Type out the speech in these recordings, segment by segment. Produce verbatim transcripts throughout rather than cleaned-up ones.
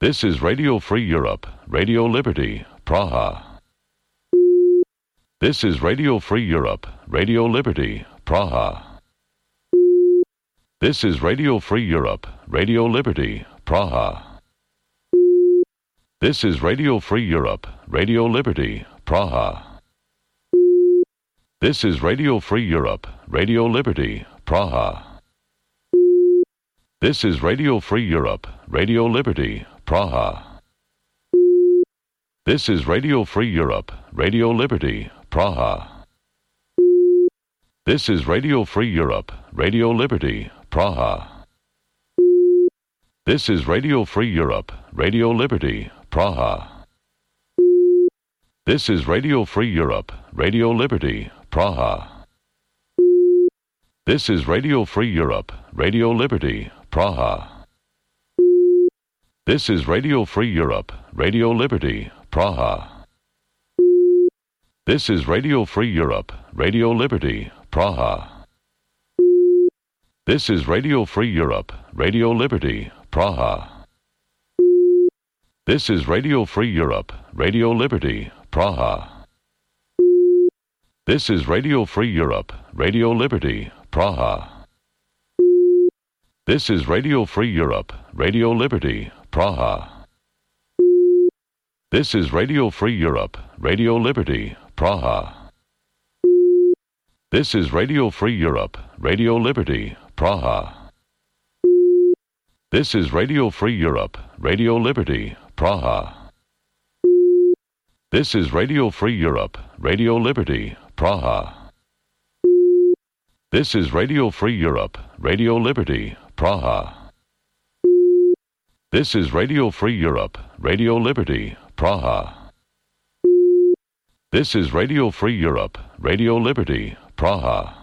This is Radio Free Europe, Radio Liberty, Praha. This is Radio Free Europe, Radio Liberty, Praha. This is Radio Free Europe, Radio Liberty, Praha. This is Radio Free Europe, Radio Liberty, Praha. This is Radio Free Europe, Radio Liberty, Praha. This is Radio Free Europe, Radio Liberty, Praha. This is Radio Free Europe, Radio Liberty, Praha. This is Radio Free Europe, Radio Liberty, Praha. This is Radio Free Europe, Radio Liberty, Praha. This is Radio Free Europe, Radio Liberty, Praha. This is Radio Free Europe, Radio Liberty, Praha. This is Radio Free Europe, Radio Liberty, Praha. This is Radio Free Europe, Radio Liberty, Praha. This is Radio Free Europe, Radio Liberty, Praha. This is Radio Free Europe, Radio Liberty, Praha. This is Radio Free Europe, Radio Liberty, Praha. This is Radio Free Europe, Radio Liberty, Praha. This is Radio Free Europe, Radio Liberty, Praha. This is Radio Free Europe, Radio Liberty, Praha. This is Radio Free Europe, Radio Liberty, Praha. This is Radio Free Europe, Radio Liberty, Praha. This is Radio Free Europe, Radio Liberty, Praha. This is Radio Free Europe, Radio Liberty, Praha. This is Radio Free Europe, Radio Liberty, Praha.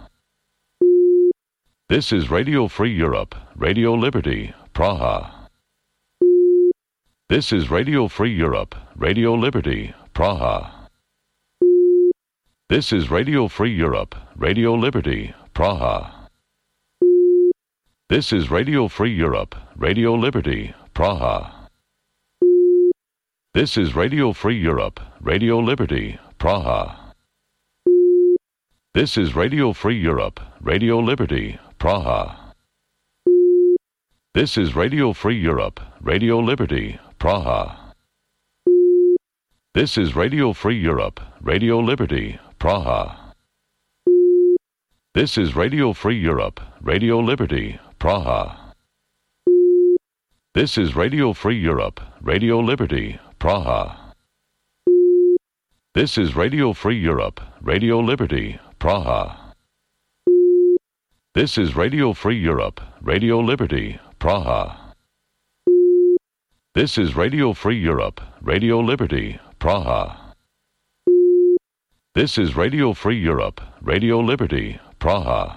This is Radio Free Europe, Radio Liberty, Praha. This is Radio Free Europe, Radio Liberty, Praha. This is Radio Free Europe, Radio Liberty, Praha. This is Radio Free Europe, Radio Liberty, Praha. This is Radio Free Europe, Radio Liberty, Praha. This is Radio Free Europe, Radio Liberty, Praha. This is Radio Free Europe, Radio Liberty, Praha. This is Radio Free Europe, Radio Liberty, Praha. This is Radio Free Europe, Radio Liberty, Praha. This is Radio Free Europe, Radio Liberty, Praha. This is Radio Free Europe, Radio Liberty, Praha. This is Radio Free Europe, Radio Liberty, Praha. This is Radio Free Europe, Radio Liberty, Praha. This is Radio Free Europe, Radio Liberty, Praha.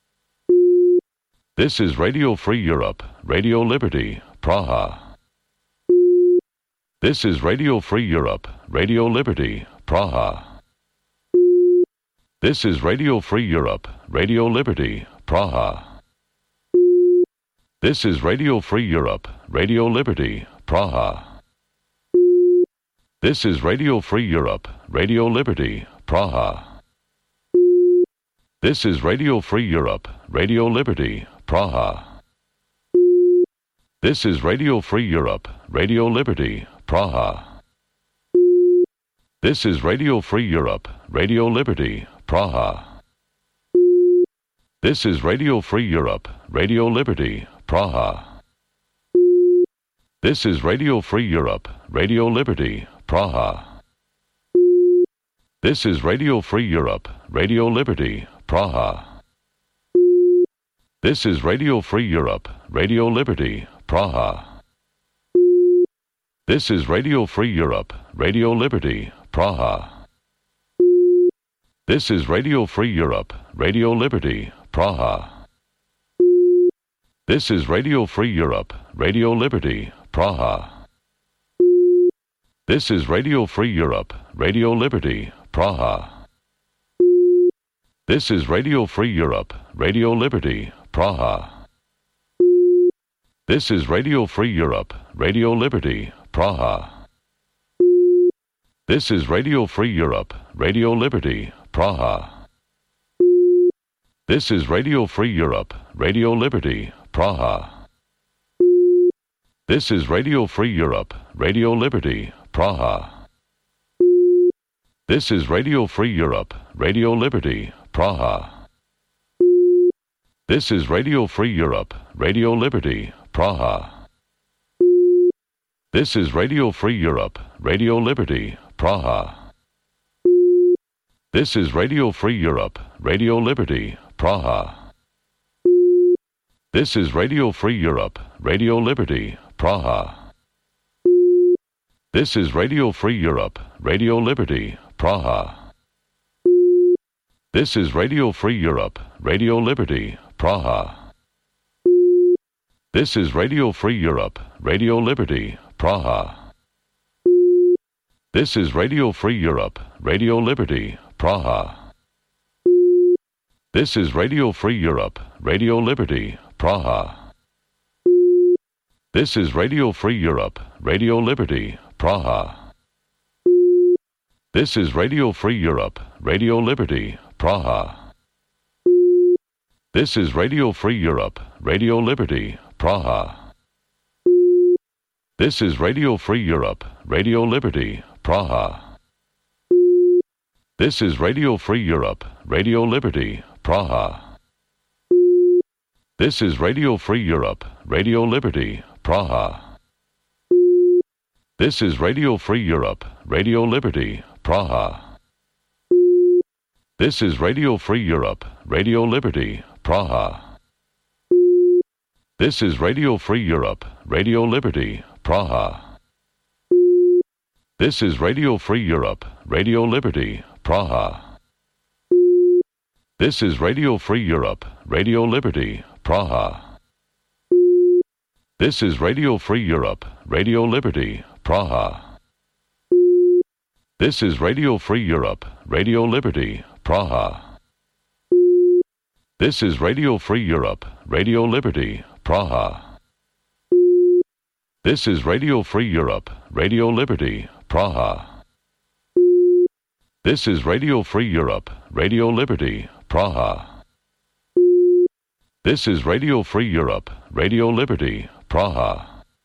This is Radio Free Europe, Radio Liberty, Praha. This is Radio Free Europe, Radio Liberty, Praha. This is Radio Free Europe, Radio Liberty, Praha. This is Radio Free Europe, Radio Liberty, Praha. This is Radio Free Europe, Radio Liberty, Praha. This is Radio Free Europe, Radio Liberty, Praha. This is Radio Free Europe, Radio Liberty, Praha. This is Radio Free Europe, Radio Liberty, Praha. This is Radio Free Europe, Radio Liberty, Praha. This is Radio Free Europe, Radio Liberty, Praha. This is Radio Free Europe, Radio Liberty, Praha. This is Radio Free Europe, Radio Liberty, Praha. This is Radio Free Europe, Radio Liberty, Praha. This is Radio Free Europe, Radio Liberty, Praha. This is Radio Free Europe, Radio Liberty, Praha. This is Radio Free Europe, Radio Liberty, Praha. This is Radio Free Europe, Radio Liberty, Praha. This is Radio Free Europe, Radio Liberty, Praha. This is Radio Free Europe, Radio Liberty, Praha. This is Radio Free Europe, Radio Liberty, Praha. This is Radio Free Europe, Radio Liberty, Praha. This is Radio Free Europe, Radio Liberty, Praha. This is Radio Free Europe, Radio Liberty, Praha. This is Radio Free Europe, Radio Liberty, Praha. This is Radio Free Europe, Radio Liberty, Praha. This is Radio Free Europe, Radio Liberty, Praha. This is Radio Free Europe, Radio Liberty, Praha. This is Radio Free Europe, Radio Liberty, Praha. This is Radio Free Europe, Radio Liberty, Praha. This is Radio Free Europe, Radio Liberty, Praha. This is Radio Free Europe, Radio Liberty, Praha. This is Radio Free Europe, Radio Liberty, Praha. This is Radio Free Europe, Radio Liberty, Praha. This is Radio Free Europe, Radio Liberty, Praha. This is Radio Free Europe, Radio Liberty, Praha. This is Radio Free Europe, Radio Liberty, Praha. This is Radio Free Europe, Radio Liberty, Praha. This is Radio Free Europe, Radio Liberty, Praha. This is Radio Free Europe, Radio Liberty, Praha. This is Radio Free Europe, Radio Liberty, Praha. This is Radio Free Europe, Radio Liberty, Praha. This is Radio Free Europe, Radio Liberty, Praha. This is Radio Free Europe, Radio Liberty, Praha. This is Radio Free Europe, Radio Liberty, Praha. This is Radio Free Europe, Radio Liberty, Praha. This is Radio Free Europe, Radio Liberty, Praha. This is Radio Free Europe, Radio Liberty, Praha. This is Radio Free Europe, Radio Liberty, Praha.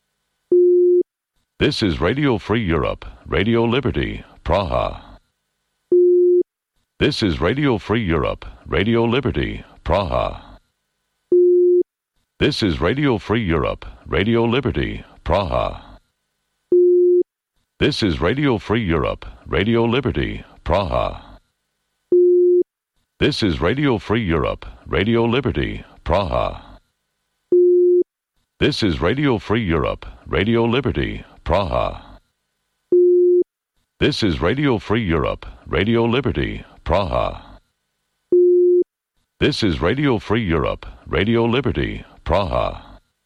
This is Radio Free Europe, Radio Liberty, Praha. This is Radio Free Europe, Radio Liberty, Praha. This is Radio Free Europe, Radio Liberty, Praha. This is Radio Free Europe, Radio Liberty, Praha. This is Radio Free Europe, Radio Liberty, Praha. This is Radio Free Europe, Radio Liberty, Praha. This is Radio Free Europe, Radio Liberty, Praha. This is Radio Free Europe, Radio Liberty, Praha.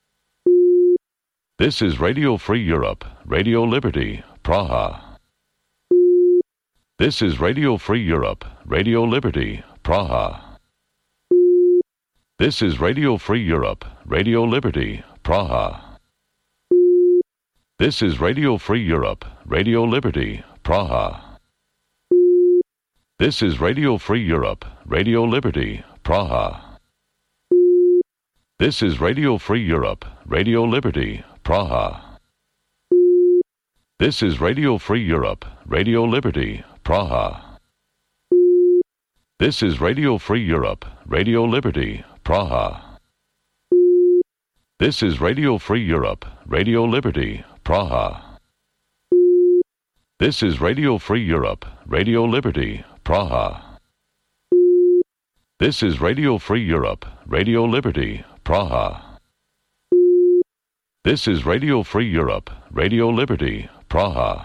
This is Radio Free Europe, Radio Liberty, Praha. This is Radio Free Europe, Radio Liberty, Praha. This is Radio Free Europe, Radio Liberty, Praha. This is Radio Free Europe, Radio Liberty, Praha. This is Radio Free Europe, Radio Liberty, Praha. This is Radio Free Europe, Radio Liberty, Praha. This is Radio Free Europe, Radio Liberty, Praha. This is Radio Free Europe, Radio Liberty, Praha. This is Radio Free Europe, Radio Liberty, Praha. This is Radio Free Europe, Radio Liberty, Praha. This is Radio Free Europe, Radio Liberty, Praha. This is Radio Free Europe, Radio Liberty, Praha.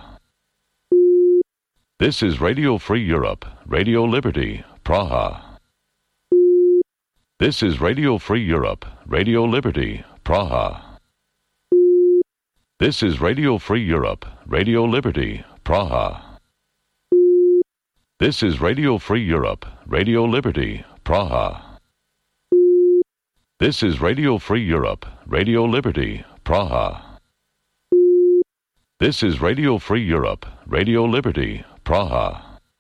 This is Radio Free Europe, Radio Liberty, Praha. This is Radio Free Europe, Radio Liberty, Praha. This is Radio Free Europe, Radio Liberty, Praha. This is Radio Free Europe, Radio Liberty, Praha. This is Radio Free Europe, Radio Liberty, Praha. This is Radio Free Europe, Radio Liberty, Praha.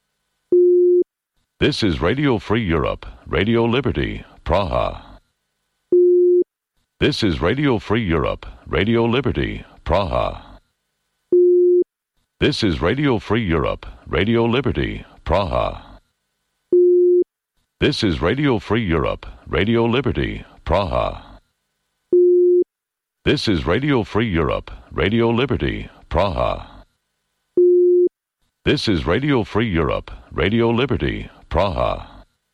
This is Radio Free Europe, Radio Liberty, Praha. This is Radio Free Europe, Radio Liberty, Praha. This is Radio Free Europe, Radio Liberty, Praha. This is Radio Free Europe, Radio Liberty, Praha. This is Radio Free Europe, Radio Liberty, Praha. This is Radio Free Europe, Radio Liberty, Praha.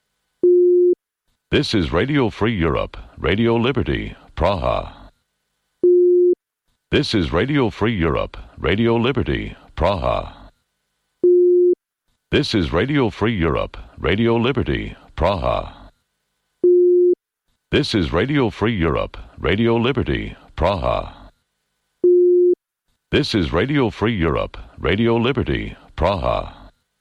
This is Radio Free Europe, Radio Liberty, Praha. This is Radio Free Europe, Radio Liberty, Praha. This is Radio Free Europe, Radio Liberty, Praha. This is Radio Free Europe, Radio Liberty, Praha. This is Radio Free Europe, Radio Liberty, Praha.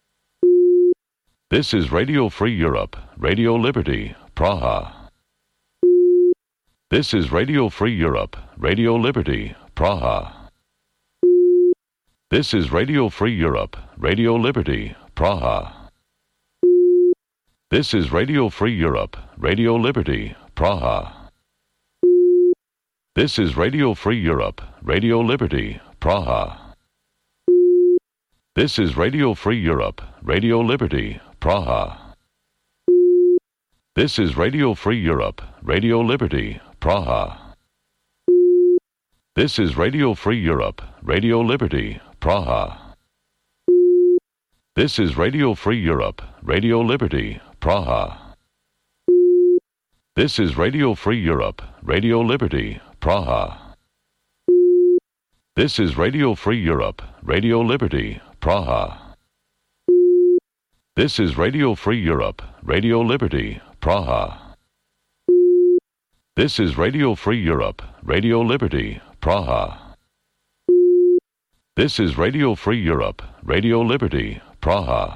This is Radio Free Europe, Radio Liberty, Praha. This is Radio Free Europe, Radio Liberty, Praha. This is Radio Free Europe, Radio Liberty, Praha. This is Radio Free Europe, Radio Liberty, Praha. This is Radio Free Europe, Radio Liberty, Praha. This is Radio Free Europe, Radio Liberty, Praha. This is Radio Free Europe, Radio Liberty, Praha. This is Radio Free Europe, Radio Liberty, Praha. This is Radio Free Europe, Radio Liberty, Praha. This is Radio Free Europe, Radio Liberty, Praha. This is Radio Free Europe, Radio Liberty, Praha. This is Radio Free Europe, Radio Liberty, Praha. This is Radio Free Europe, Radio Liberty, Praha. This is Radio Free Europe, Radio Liberty, Praha.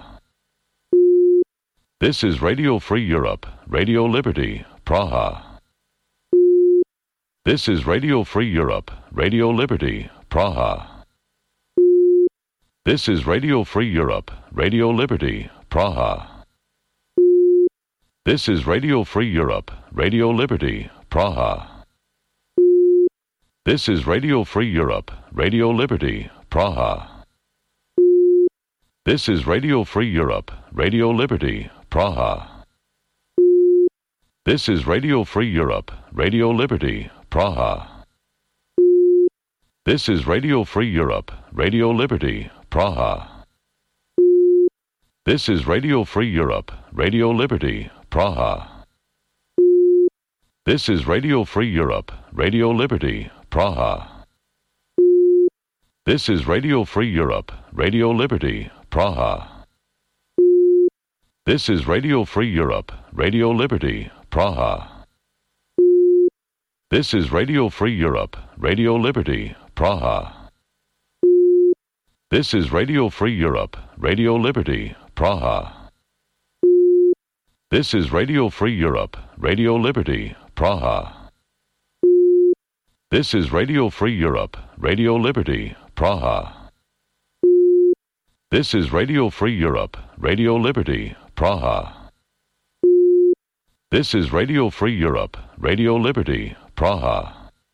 This is Radio Free Europe, Radio Liberty, Praha. This is Radio Free Europe, Radio Liberty, Praha. This is Radio Free Europe, Radio Liberty, Praha. This is Radio Free Europe, Radio Liberty, Praha. This is Radio Free Europe, Radio Liberty, Praha. This is Radio Free Europe, Radio Liberty, Praha. This is Radio Free Europe, Radio Liberty, Praha. This is Radio Free Europe, Radio Liberty, Praha. This is Radio Free Europe, Radio Liberty, Praha. This is Radio Free Europe, Radio Liberty, Praha. This is Radio Free Europe, Radio Liberty, Praha. This is Radio Free Europe, Radio Liberty, Praha. This is Radio Free Europe, Radio Liberty, Praha. This is Radio Free Europe, Radio Liberty, Praha. This is Radio Free Europe, Radio Liberty, Praha. This is Radio Free Europe, Radio Liberty, Praha. This is Radio Free Europe, Radio Liberty, Praha. This is Radio Free Europe, Radio Liberty, Praha.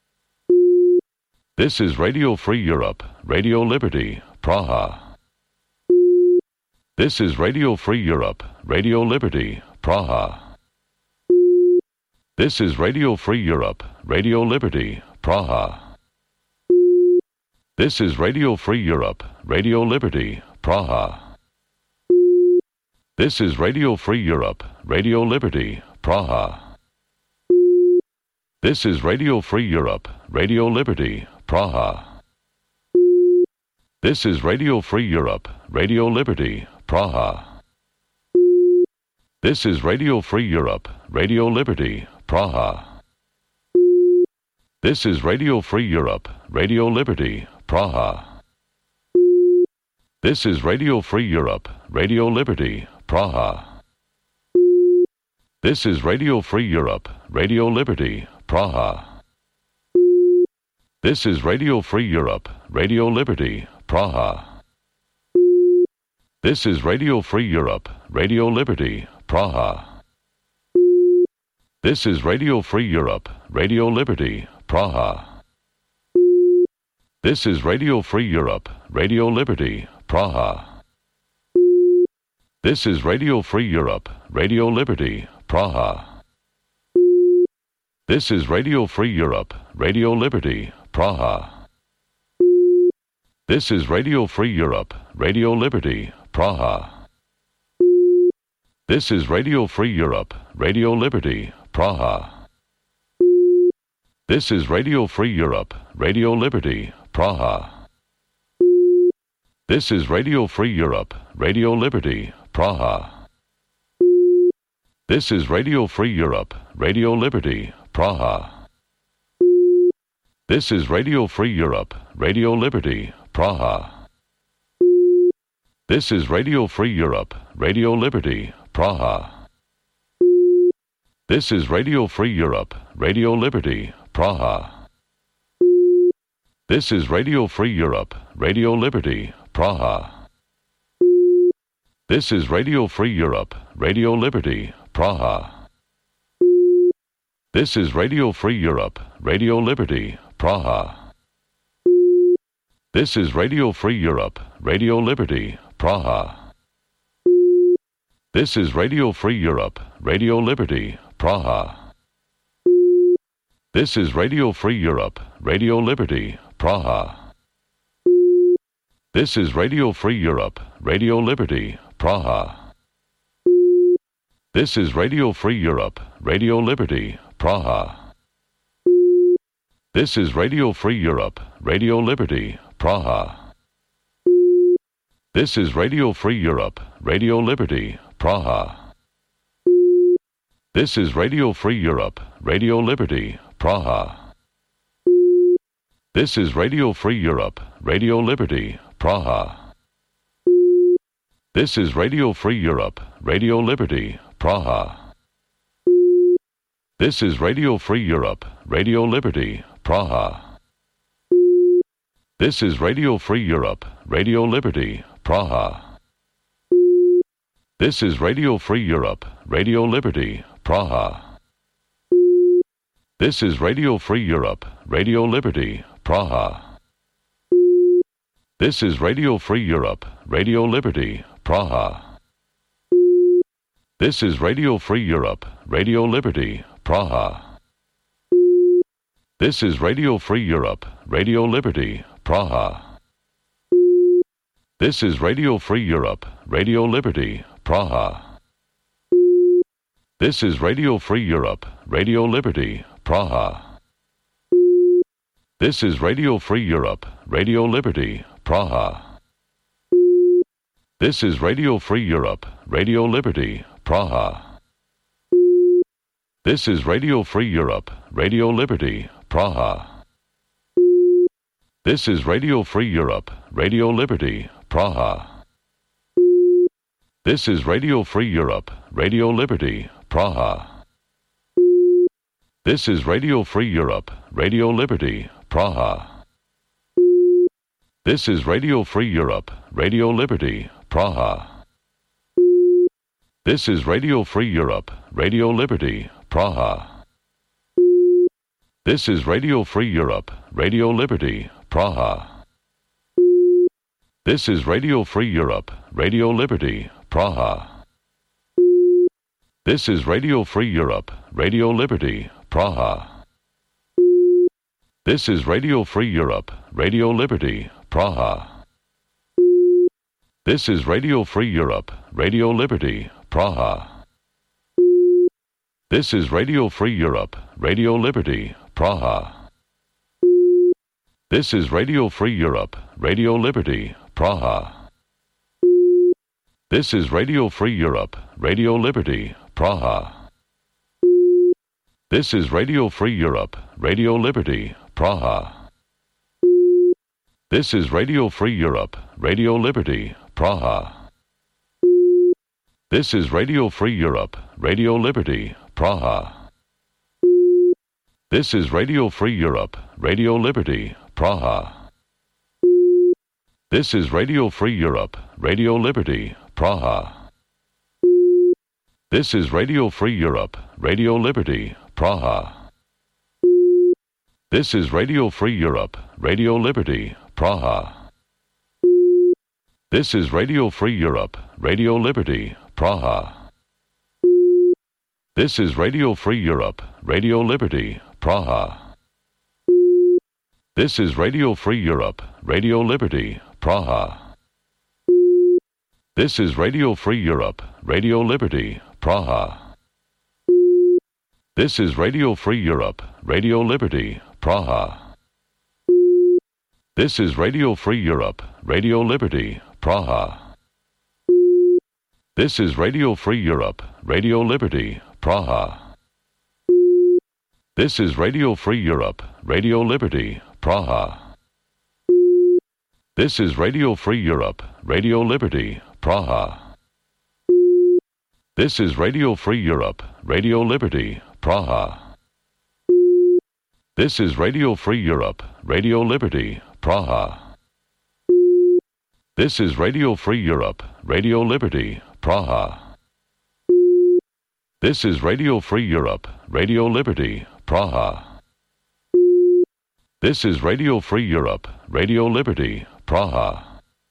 This is Radio Free Europe, Radio Liberty, Praha. This is Radio Free Europe, Radio Liberty, Praha. This is Radio Free Europe, Radio Liberty, Praha. This is Radio Free Europe, Radio Liberty, Praha. This is Radio Free Europe, Radio Liberty, Praha. This is Radio Free Europe, Radio Liberty, Praha. This is Radio Free Europe, Radio Liberty, Praha. This is Radio Free Europe, Radio Liberty, Praha. This is Radio Free Europe, Radio Liberty, Praha. This is Radio Free Europe, Radio Liberty, Praha. This is Radio Free Europe, Radio Liberty, Praha. This is Radio Free Europe, Radio Liberty, Praha. This is Radio Free Europe, Radio Liberty, Praha. This is Radio Free Europe, Radio Liberty, Praha. This is Radio Free Europe, Radio Liberty, Praha. This is Radio Free Europe, Radio Liberty, Praha. This is Radio Free Europe, Radio Liberty, Praha. This is Radio Free Europe, Radio Liberty, Praha. This is Radio Free Europe, Radio Liberty, Praha. This is Radio Free Europe, Radio Liberty, Praha. This is Radio Free Europe, Radio Liberty, Praha. This is Radio Free Europe, Radio Liberty, Praha. This is Radio Free Europe, Radio Liberty, Praha. This is Radio Free Europe, Radio Liberty, Praha. This is Radio Free Europe, Radio Liberty, Praha. This is Radio Free Europe, Radio Liberty, Praha. This is Radio Free Europe, Radio Liberty, Praha. This is Radio Free Europe, Radio Liberty, Praha. This is Radio Free Europe, Radio Liberty, Praha. This is Radio Free Europe, Radio Liberty, Praha. This is Radio Free Europe, Radio Liberty, Praha. This is Radio Free Europe, Radio Liberty, Praha. This is Radio Free Europe, Radio Liberty, Praha. This is Radio Free Europe, Radio Liberty, Praha. This is Radio Free Europe, Radio Liberty, Praha. This is Radio Free Europe, Radio Liberty, Praha. This is Radio Free Europe, Radio Liberty, Praha. This is Radio Free Europe, Radio Liberty, Praha. This is Radio Free Europe, Radio Liberty, Praha. This is Radio Free Europe, Radio Liberty, Praha. This is Radio Free Europe, Radio Liberty, Praha. This is Radio Free Europe, Radio Liberty, Praha. This is Radio Free Europe, Radio Liberty, Praha. This is Radio Free Europe, Radio Liberty, Praha. This is Radio Free Europe, Radio Liberty, Praha. This is Radio Free Europe, Radio Liberty, Praha. This is Radio Free Europe, Radio Liberty, Praha. This is Radio Free Europe, Radio Liberty, Praha. This is Radio Free Europe, Radio Liberty, Praha. This is Radio Free Europe, Radio Liberty, Praha. This is Radio Free Europe, Radio Liberty, Praha. This is Radio Free Europe, Radio Liberty, Praha. This is Radio Free Europe, Radio Liberty, Praha. This is Radio Free Europe, Radio Liberty, Praha. This is Radio Free Europe, Radio Liberty, Praha. This is Radio Free Europe, Radio Liberty, Praha. This is Radio Free Europe, Radio Liberty, Praha. This is Radio Free Europe, Radio Liberty, Praha. This is Radio Free Europe, Radio Liberty, Praha. This is Radio Free Europe, Radio Liberty, Praha. This is Radio Free Europe, Radio Liberty, Praha. This is Radio Free Europe, Radio Liberty, Praha. This is Radio Free Europe, Radio Liberty, Praha. This is Radio Free Europe, Radio Liberty, Praha. This is Radio Free Europe, Radio Liberty, Praha. This is Radio Free Europe, Radio Liberty, Praha. This is Radio Free Europe, Radio Liberty, Praha. This is Radio Free Europe, Radio Liberty, Praha. This is Radio Free Europe, Radio Liberty, Praha. This is Radio Free Europe, Radio Liberty, Praha. This is Radio Free Europe, Radio Liberty, Praha. This is Radio Free Europe, Radio Liberty, Praha. This is Radio Free Europe, Radio Liberty, Praha. This is Radio Free Europe, Radio Liberty, Praha. This is Radio Free Europe, Radio Liberty, Praha. This is Radio Free Europe, Radio Liberty, Praha. This is Radio Free Europe, Radio Liberty, Praha. This is Radio Free Europe, Radio Liberty, Praha. This is Radio Free Europe, Radio Liberty, Praha. This is Radio Free Europe, Radio Liberty, Praha. This is Radio Free Europe, Radio Liberty, Praha. This is Radio Free Europe, Radio Liberty, Praha. This is Radio Free Europe, Radio Liberty, Praha. This is Radio Free Europe, Radio Liberty, Praha.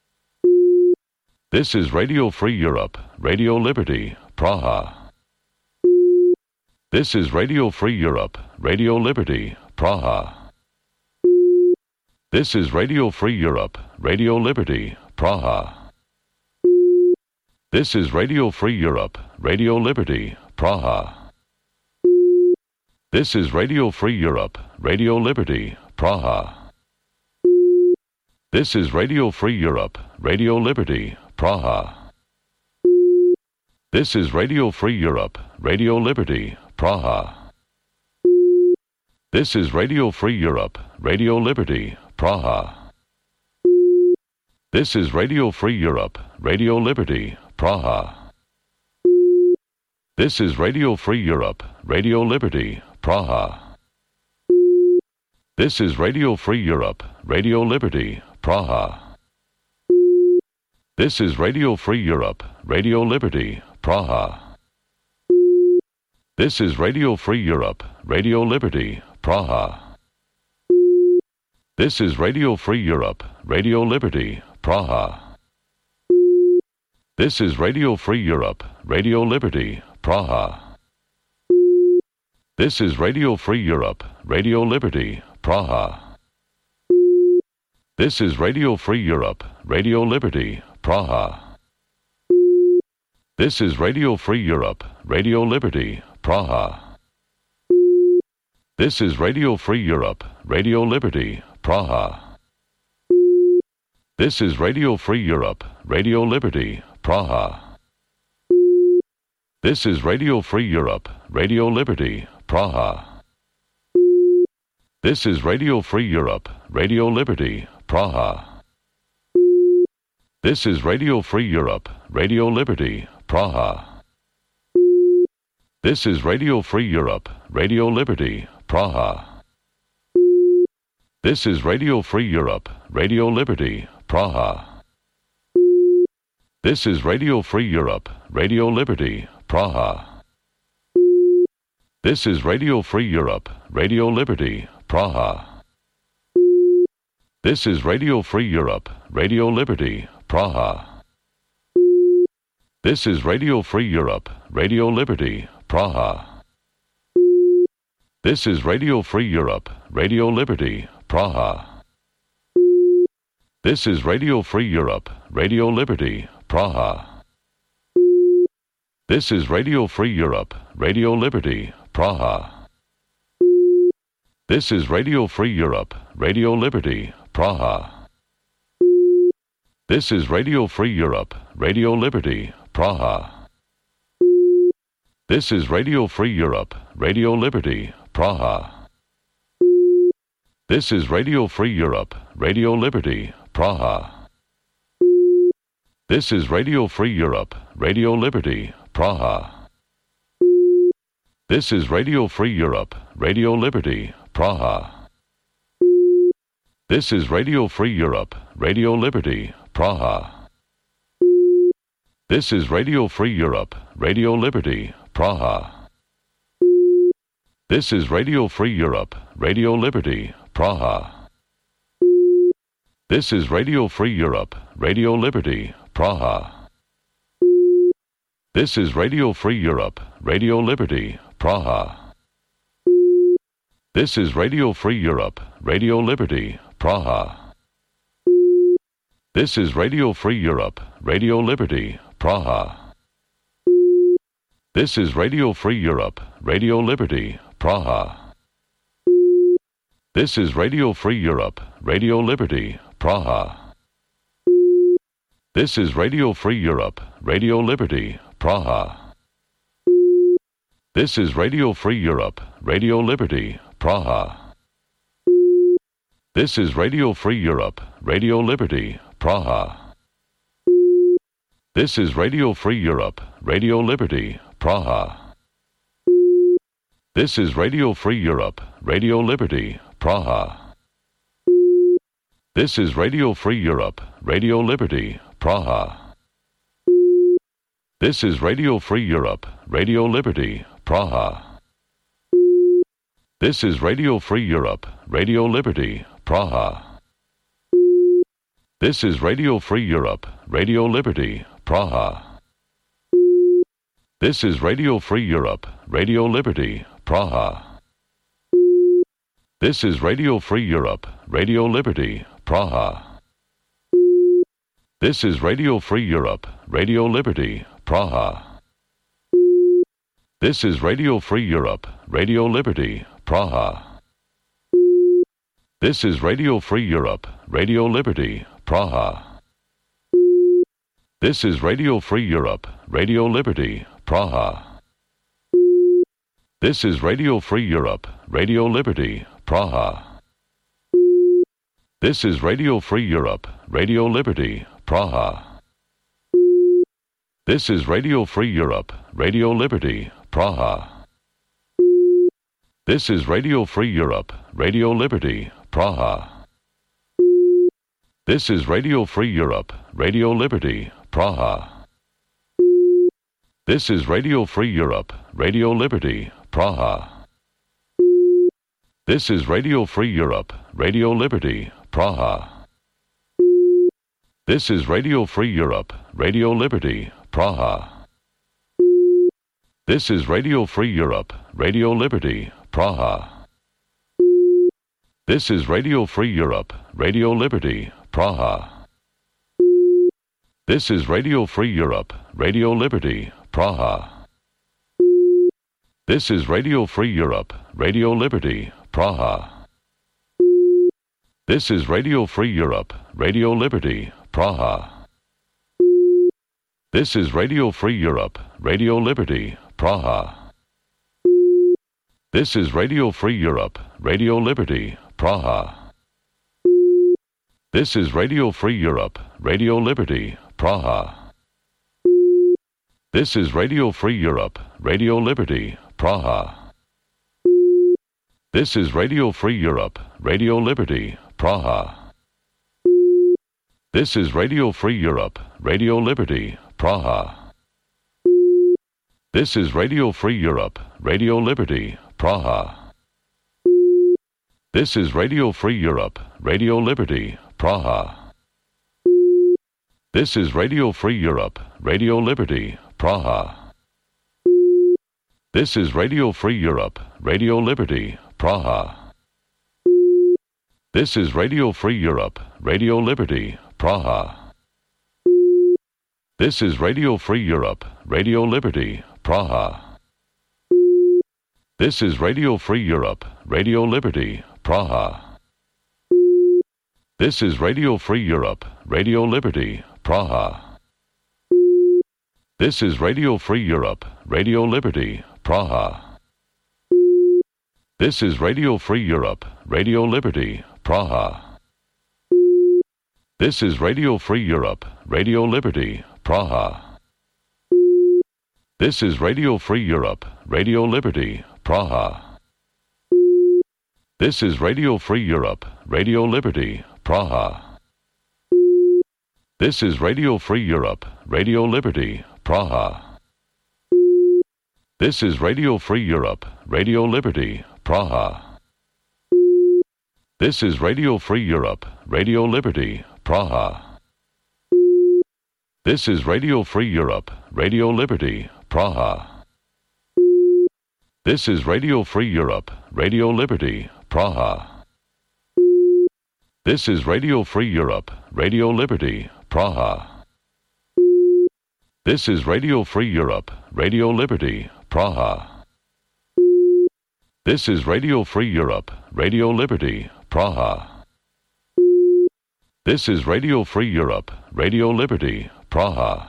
This is Radio Free Europe, Radio Liberty, Praha. This is Radio Free Europe, Radio Liberty, Praha. This is Radio Free Europe, Radio Liberty, Praha. This is Radio Free Europe, Radio Liberty, Praha. This is Radio Free Europe, Radio Liberty, Praha. This is Radio Free Europe, Radio Liberty, Praha. This is Radio Free Europe, Radio Liberty, Praha. This is Radio Free Europe, Radio Liberty, Praha. This is Radio Free Europe, Radio Liberty, Praha. This is Radio Free Europe, Radio Liberty, Praha. This is Radio Free Europe, Radio Liberty, Praha. This is Radio Free Europe, Radio Liberty, Praha. This is Radio Free Europe, Radio Liberty, Praha. This is Radio Free Europe, Radio Liberty, Praha. This is Radio Free Europe, Radio Liberty, Praha. This is Radio Free Europe, Radio Liberty, Praha. This is Radio Free Europe, Radio Liberty, Praha. This is Radio Free Europe, Radio Liberty, Praha. This is Radio Free Europe, Radio Liberty, Praha. This is Radio Free Europe, Radio Liberty, Praha. This is Radio Free Europe, Radio Liberty, Praha. This is Radio Free Europe, Radio Liberty, Praha. This is Radio Free Europe, Radio Liberty, Praha. This is Radio Free Europe, Radio Liberty, Praha. This is Radio Free Europe, Radio Liberty, Praha. This is Radio Free Europe, Radio Liberty, Praha. This is Radio Free Europe, Radio Liberty, Praha. This is Radio Free Europe, Radio Liberty, Praha. This is Radio Free Europe, Radio Liberty, Praha. This is Radio Free Europe, Radio Liberty, Praha. This is Radio Free Europe, Radio Liberty, Praha. This is Radio Free Europe, Radio Liberty, Praha. This is Radio Free Europe, Radio Liberty, Praha. This is Radio Free Europe, Radio Liberty, Praha. This is Radio Free Europe, Radio Liberty, Praha. This is Radio Free Europe, Radio Liberty, Praha. This is Radio Free Europe, Radio Liberty, Praha. This is Radio Free Europe, Radio Liberty, Praha. This is Radio Free Europe, Radio Liberty, Praha. This is Radio Free Europe, Radio Liberty, Praha. This is Radio Free Europe, Radio Liberty, Praha. This is Radio Free Europe, Radio Liberty, Praha. This is Radio Free Europe, Radio Liberty, Praha. This is Radio Free Europe, Radio Liberty, Praha. This is Radio Free Europe, Radio Liberty, Praha. This is Radio Free Europe, Radio Liberty, Praha. This is Radio Free Europe, Radio Liberty, Praha. This is Radio Free Europe, Radio Liberty, Praha. This is Radio Free Europe, Radio Liberty, Praha. This is Radio Free Europe, Radio Liberty, Praha. This is Radio Free Europe, Radio Liberty, Praha. This is Radio Free Europe, Radio Liberty, Praha. This is Radio Free Europe, Radio Liberty, Praha. This is Radio Free Europe, Radio Liberty, Praha. This is Radio Free Europe, Radio Liberty, Praha. This is Radio Free Europe, Radio Liberty, Praha. This is Radio Free Europe, Radio Liberty, Praha. This is Radio Free Europe, Radio Liberty, Praha. This is Radio Free Europe, Radio Liberty, Praha. This is Radio Free Europe, Radio Liberty, Praha. This is Radio Free Europe, Radio Liberty, Praha. This is Radio Free Europe, Radio Liberty, Praha. This is Radio Free Europe, Radio Liberty, Praha. This is Radio Free Europe, Radio Liberty, Praha. This is Radio Free Europe, Radio Liberty, Praha. This is Radio Free Europe, Radio Liberty, Praha. This is Radio Free Europe, Radio Liberty, Praha. This is Radio Free Europe, Radio Liberty, Praha. This is Radio Free Europe, Radio Liberty, Praha. This is Radio Free Europe, Radio Liberty, Praha. This is Radio Free Europe, Radio Liberty, Praha. This is Radio Free Europe, Radio Liberty, Praha. This is Radio Free Europe, Radio Liberty, Praha. This is Radio Free Europe, Radio Liberty, Praha. This is Radio Free Europe, Radio Liberty, Praha. This is Radio Free Europe, Radio Liberty, Praha. This is Radio Free Europe, Radio Liberty, Praha. This is Radio Free Europe, Radio Liberty, Praha. This is Radio Free Europe, Radio Liberty, Praha. This is Radio Free Europe, Radio Liberty, Praha. This is Radio Free Europe, Radio Liberty, Praha. This is Radio Free Europe, Radio Liberty, Praha. This is Radio Free Europe, Radio Liberty, Praha. This is Radio Free Europe, Radio Liberty, Praha. This is Radio Free Europe, Radio Liberty, Praha. This is Radio Free Europe, Radio Liberty, Praha. This is Radio Free Europe, Radio Liberty, Praha. This is Radio Free Europe, Radio Liberty, Praha. This is Radio Free Europe, Radio Liberty, Praha. This is Radio Free Europe, Radio Liberty, Praha. This is Radio Free Europe, Radio Liberty, Praha. This is Radio Free Europe, Radio Liberty, Praha. This is Radio Free Europe, Radio Liberty, Praha. This is Radio Free Europe, Radio Liberty, Praha. This is Radio Free Europe, Radio Liberty, Praha. This is Radio Free Europe, Radio Liberty, Praha. This is Radio Free Europe, Radio Liberty, Praha. This is Radio Free Europe, Radio Liberty, Praha. This is Radio Free Europe, Radio Liberty, Praha. This is Radio Free Europe, Radio Liberty, Praha. This is Radio Free Europe, Radio Liberty, Praha. This is Radio Free Europe, Radio Liberty, Praha. This is Radio Free Europe, Radio Liberty, Praha.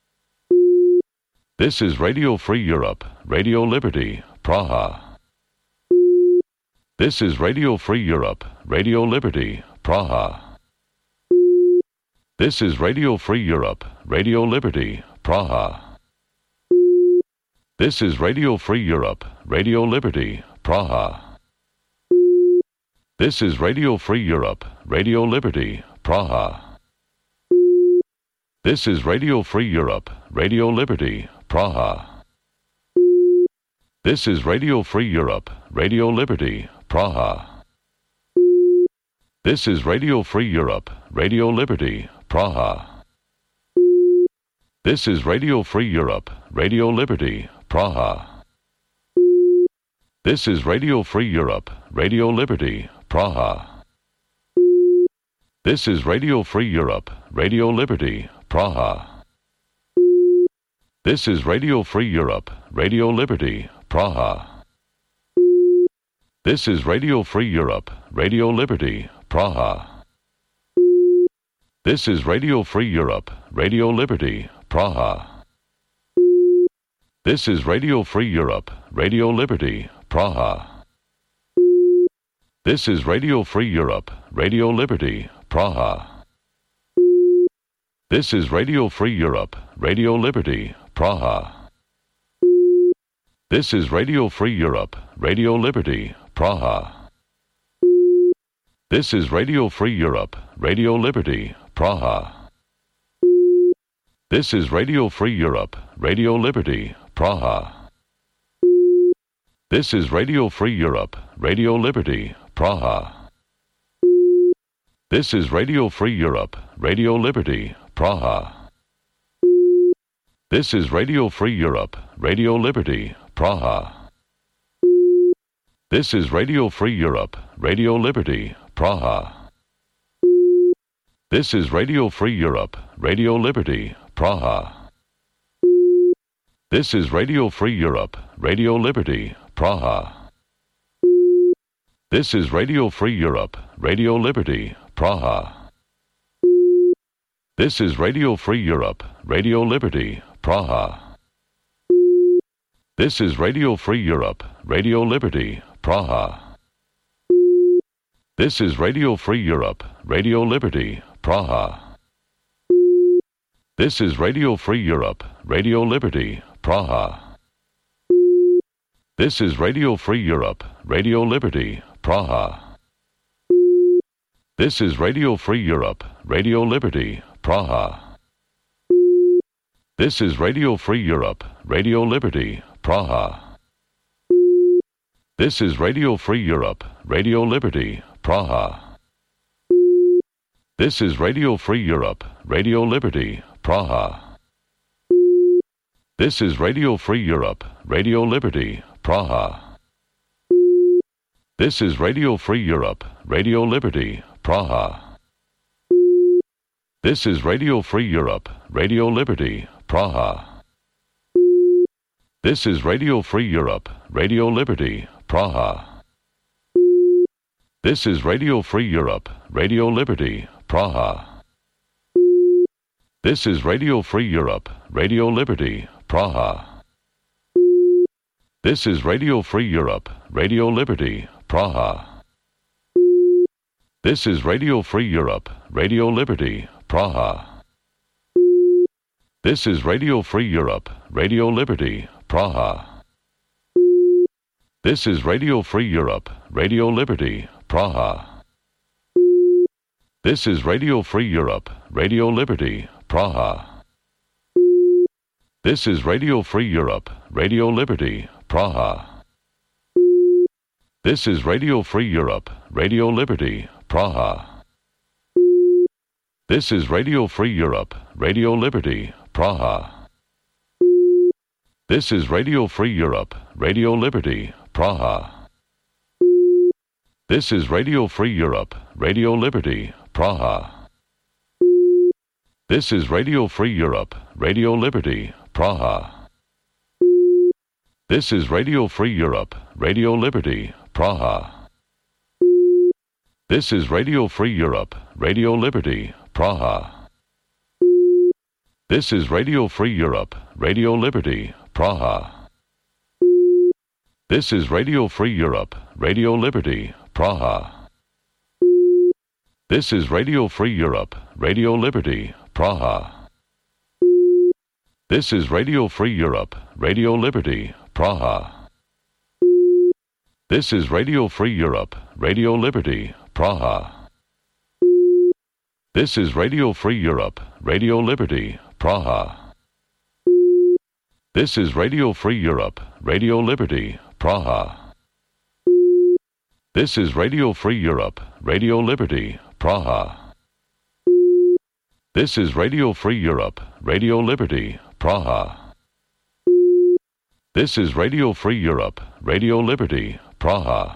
This is Radio Free Europe, Radio Liberty, Praha. This is Radio Free Europe, Radio Liberty, Praha. This is Radio Free Europe, Radio Liberty, Praha. This is Radio Free Europe, Radio Liberty, Praha. This is Radio Free Europe, Radio Liberty, Praha. This is Radio Free Europe, Radio Liberty, Praha. This is Radio Free Europe, Radio Liberty, Praha. This is Radio Free Europe, Radio Liberty, Praha. This is Radio Free Europe, Radio Liberty, Praha. This is Radio Free Europe, Radio Liberty, Praha. This is Radio Free Europe, Radio Liberty, Praha. This is Radio Free Europe, Radio Liberty, Praha. This is Radio Free Europe, Radio Liberty, Praha. This is Radio Free Europe, Radio Liberty, Praha. This is Radio Free Europe, Radio Liberty, Praha. This is Radio Free Europe, Radio Liberty, Praha. This is Radio Free Europe, Radio Liberty, Praha. This is Radio Free Europe, Radio Liberty, Praha. This is Radio Free Europe, Radio Liberty, Praha. This is Radio Free Europe, Radio Liberty, Praha. This is Radio Free Europe, Radio Liberty, Praha. This is Radio Free Europe, Radio Liberty, Praha. This is Radio Free Europe, Radio Liberty, Praha. This is Radio Free Europe, Radio Liberty, Praha. This is Radio Free Europe, Radio Liberty, Praha. This is Radio Free Europe, Radio Liberty, Praha. This is Radio Free Europe, Radio Liberty, Praha. This is Radio Free Europe, Radio Liberty, Praha. This is Radio Free Europe, Radio Liberty, Praha. This is Radio Free Europe, Radio Liberty, Praha. This is Radio Free Europe, Radio Liberty, Praha. This is Radio Free Europe, Radio Liberty, Praha. This is Radio Free Europe, Radio Liberty, Praha. This is Radio Free Europe, Radio Liberty, Praha. This is Radio Free Europe, Radio Liberty, Praha. This is Radio Free Europe, Radio Liberty, Praha. This is Radio Free Europe, Radio Liberty, Praha. This is Radio Free Europe, Radio Liberty, Praha. This is Radio Free Europe, Radio Liberty, Praha. This is Radio Free Europe, Radio Liberty, Praha. This is Radio Free Europe, Radio Liberty, Praha. This is Radio Free Europe, Radio Liberty, Praha. This is Radio Free Europe, Radio Liberty, Praha. This is Radio Free Europe, Radio Liberty, Praha. This is Radio Free Europe, Radio Liberty, Praha. This is Radio Free Europe, Radio Liberty, Praha. This is Radio Free Europe, Radio Liberty, Praha. This is Radio Free Europe, Radio Liberty, Praha. This is Radio Free Europe, Radio Liberty, Praha. This is Radio Free Europe, Radio Liberty, Praha. This is Radio Free Europe, Radio Liberty, Praha. This is Radio Free Europe, Radio Liberty, Praha. This is Radio Free Europe, Radio Liberty, Praha. This is Radio Free Europe, Radio Liberty, Praha. This is Radio Free Europe, Radio Liberty, Praha. This is Radio Free Europe, Radio Liberty, Praha. This is Radio Free Europe, Radio Liberty, Praha. This is Radio Free Europe, Radio Liberty, Praha. This is Radio Free Europe, Radio Liberty, Praha. This is Radio Free Europe, Radio Liberty, Praha. This is Radio Free Europe, Radio Liberty, Praha. This is Radio Free Europe, Radio Liberty, Praha. This is Radio Free Europe, Radio Liberty, Praha. This is Radio Free Europe, Radio Liberty, Praha. This is Radio Free Europe, Radio Liberty, Praha.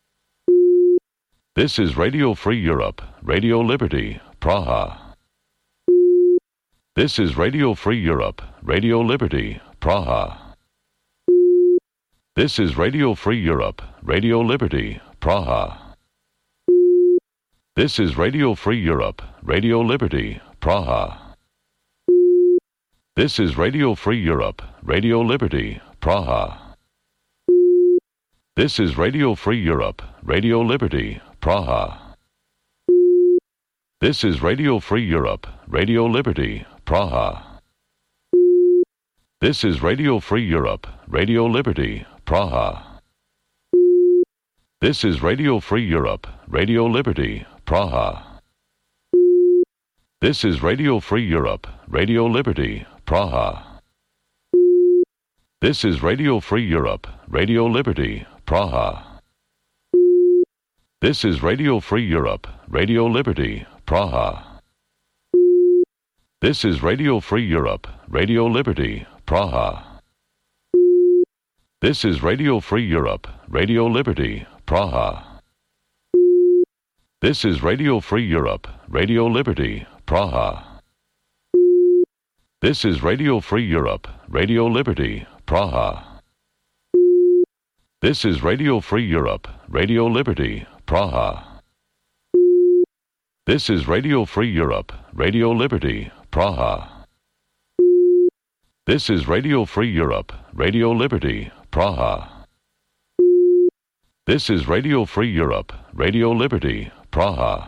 This is Radio Free Europe, Radio Liberty, Praha. This is Radio Free Europe, Radio Liberty, Praha. This is Radio Free Europe, Radio Liberty, Praha. This is Radio Free Europe, Radio Liberty, Praha. This is Radio Free Europe, Radio Liberty, Praha. This is Radio Free Europe, Radio Liberty, Praha. This is Radio Free Europe, Radio Liberty, Praha. This is Radio Free Europe, Radio Liberty, Praha. This is Radio Free Europe, Radio Liberty, Praha. This is Radio Free Europe, Radio Liberty, Praha. This is Radio Free Europe, Radio Liberty, Praha. This is Radio Free Europe, Radio Liberty, Praha. This is Radio Free Europe, Radio Liberty, Praha. This is Radio Free Europe, Radio Liberty, Praha. This is Radio Free Europe, Radio Liberty, Praha. This is Radio Free Europe, Radio Liberty, Praha. This is Radio Free Europe, Radio Liberty, Praha. This is Radio Free Europe, Radio Liberty, Praha. This is Radio Free Europe, Radio Liberty, Praha. This is Radio Free Europe, Radio Liberty, Praha.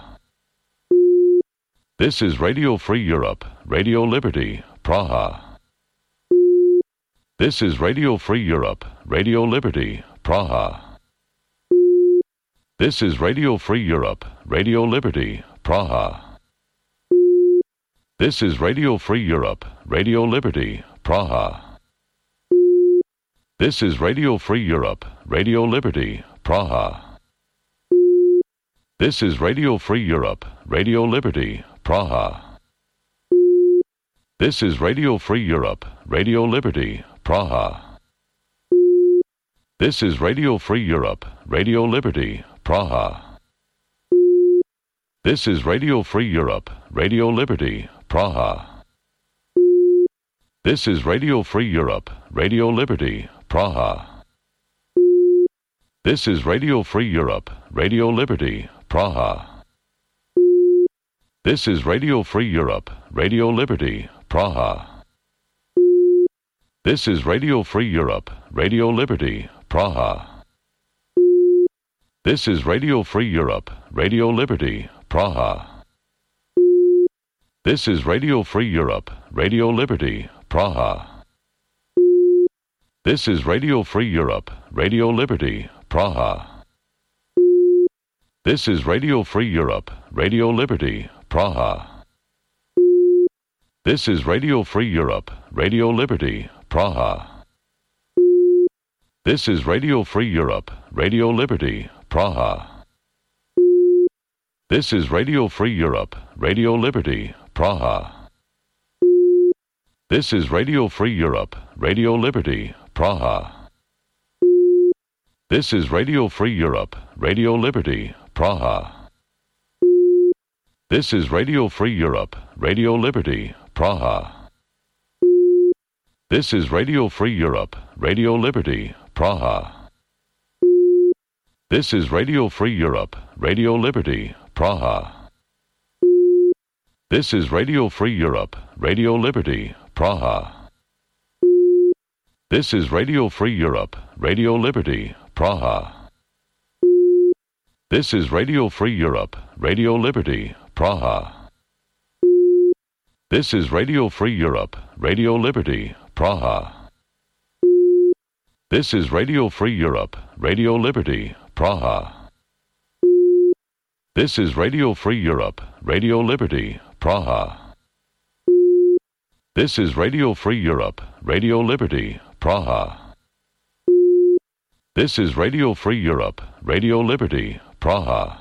This is Radio Free Europe, Radio Liberty, Praha. This is Radio Free Europe, Radio Liberty, Praha. This is Radio Free Europe, Radio Liberty, Praha. This is Radio Free Europe, Radio Liberty, Praha. This is Radio Free Europe, Radio Liberty, Praha. This is Radio Free Europe, Radio Liberty, Praha. This is Radio Free Europe, Radio Liberty, Praha. This is Radio Free Europe, Radio Liberty, Praha. This is Radio Free Europe, Radio Liberty, Praha. This is Radio Free Europe, Radio Liberty, Praha. This is Radio Free Europe, Radio Liberty, Praha. This is Radio Free Europe, Radio Liberty, Praha. This is Radio Free Europe, Radio Liberty, Praha. This is Radio Free Europe, Radio Liberty, Praha. This is Radio Free Europe, Radio Liberty, Praha. This is Radio Free Europe, Radio Liberty, Praha. This is Radio Free Europe, Radio Liberty, Praha. This is Radio Free Europe, Radio Liberty, Praha. This is Radio Free Europe, Radio Liberty, Praha. This is Radio Free Europe, Radio Liberty, Praha. This is Radio Free Europe, Radio Liberty, Praha. This is Radio Free Europe, Radio Liberty, Praha. This is Radio Free Europe, Radio Liberty, Praha. This is Radio Free Europe, Radio Liberty, Praha. This is Radio Free Europe, Radio Liberty, Praha. This is Radio Free Europe, Radio Liberty, Praha. This is Radio Free Europe, Radio Liberty, Praha. This is Radio Free Europe, Radio Liberty, Praha. This is Radio Free Europe, Radio Liberty, Praha. This is Radio Free Europe, Radio Liberty, Praha. This is Radio Free Europe, Radio Liberty, Praha. This is Radio Free Europe, Radio Liberty, Praha. This is Radio Free Europe, Radio Liberty, Praha.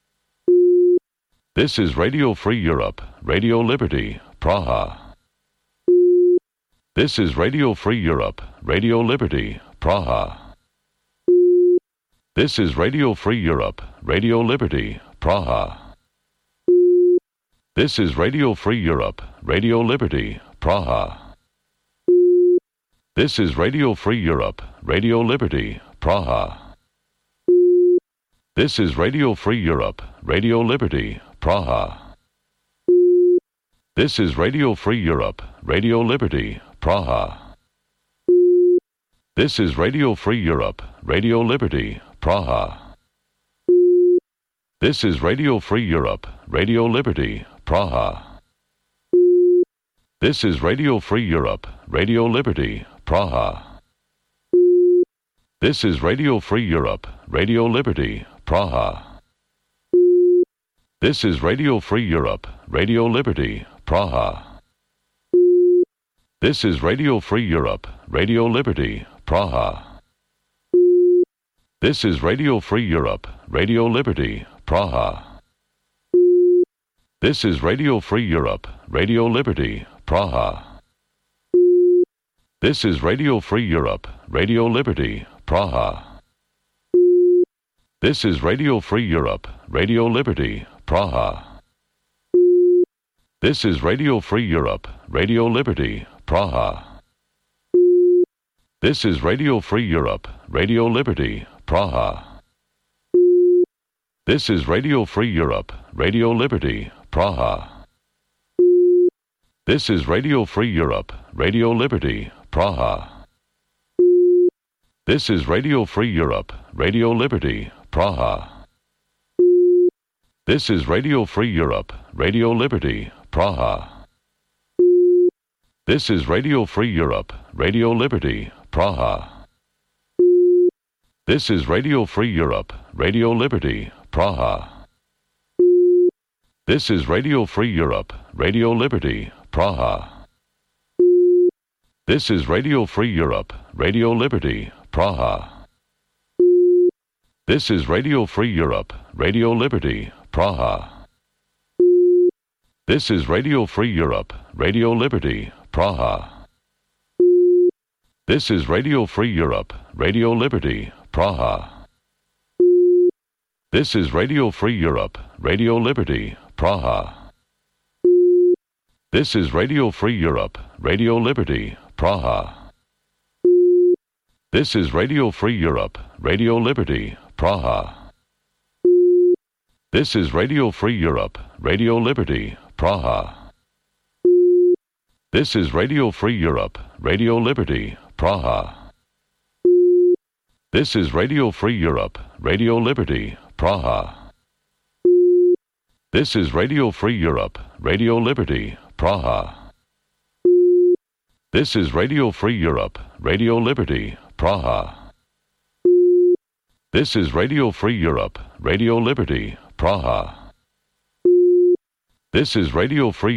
This is Radio Free Europe, Radio Liberty, Praha. This is Radio Free Europe, Radio Liberty, Praha. This is Radio Free Europe, Radio Liberty, Praha. This is Radio Free Europe, Radio Liberty, Praha. This is Radio Free Europe, Radio Liberty, Praha. This is Radio Free Europe, Radio Liberty, Praha. This is Radio Free Europe, Radio Liberty, Praha. This is Radio Free Europe, Radio Liberty, Praha. This is Radio Free Europe, Radio Liberty, Praha. This is Radio Free Europe, Radio Liberty, Praha. This is Radio Free Europe, Radio Liberty, Praha. This is Radio Free Europe, Radio Liberty, Praha. This is Radio Free Europe, Radio Liberty, Praha. This is Radio Free Europe, Radio Liberty, Praha. This is Radio Free Europe, Radio Liberty, Praha. This is Radio Free Europe, Radio Liberty, Praha. This is Radio Free Europe, Radio Liberty, Praha. This is Radio Free Europe, Radio Liberty, Praha. This is Radio Free Europe, Radio Liberty, Praha. This is Radio Free Europe, Radio Liberty, Praha. This is Radio Free Europe, Radio Liberty, Praha. This is Radio Free Europe, Radio Liberty, Praha. This is Radio Free Europe, Radio Liberty, Praha. This is Radio Free Europe, Radio Liberty, Praha. This is Radio Free Europe, Radio Liberty, Praha. This is Radio Free Europe, Radio Liberty, Praha. This is Radio Free Europe, Radio Liberty, Praha. This is Radio Free Europe, Radio Liberty, Praha. This is Radio Free Europe, Radio Liberty, Praha. This is Radio Free Europe, Radio Liberty, Praha. This is Radio Free Europe, Radio Liberty, Praha. This is Radio Free Europe, Radio Liberty, Praha. This is Radio Free Europe, Radio Liberty, Praha. This is Radio Free Europe, Radio Liberty, Praha. This is Radio Free Europe, Radio Liberty, Praha. This is Radio Free Europe, Radio Liberty, Praha. This is Radio Free Europe, Radio Liberty, Praha. This is Radio Free Europe, Radio Liberty, Praha. This is Radio Free Europe, Radio Liberty, Praha. This is Radio Free